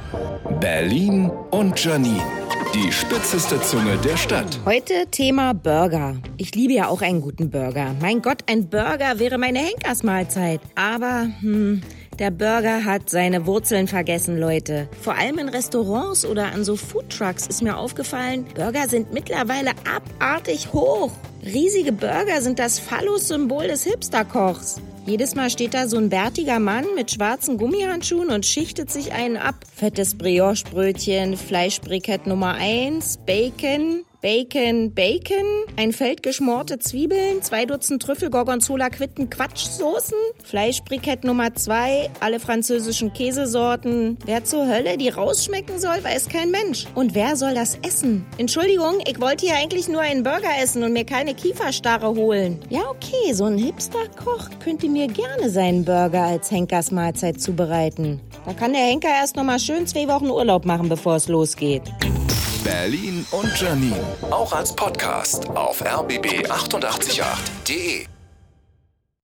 Berlin und Janine, die spitzeste Zunge der Stadt. Heute Thema Burger. Ich liebe ja auch einen guten Burger. Mein Gott, ein Burger wäre meine Henkersmahlzeit. Aber, der Burger hat seine Wurzeln vergessen, Leute. Vor allem in Restaurants oder an so Foodtrucks ist mir aufgefallen, Burger sind mittlerweile abartig hoch. Riesige Burger sind das Phallus-Symbol des Hipsterkochs. Jedes Mal steht da so ein bärtiger Mann mit schwarzen Gummihandschuhen und schichtet sich einen ab. Fettes Brioche-Brötchen, Fleischbrikett Nummer 1, Bacon, ein Feld geschmorte Zwiebeln, 2 Dutzend Trüffel, Gorgonzola, Quitten, Quatschsoßen, Fleischbrikett Nummer 2, alle französischen Käsesorten. Wer zur Hölle die rausschmecken soll, weiß kein Mensch. Und wer soll das essen? Entschuldigung, ich wollte hier eigentlich nur einen Burger essen und mir keine Kieferstarre holen. Ja, okay, so ein Hipster-Koch könnte mir gerne seinen Burger als Henkersmahlzeit zubereiten. Da kann der Henker erst noch mal schön 2 Wochen Urlaub machen, bevor es losgeht. Berlin und Janine, auch als Podcast auf rbb888.de.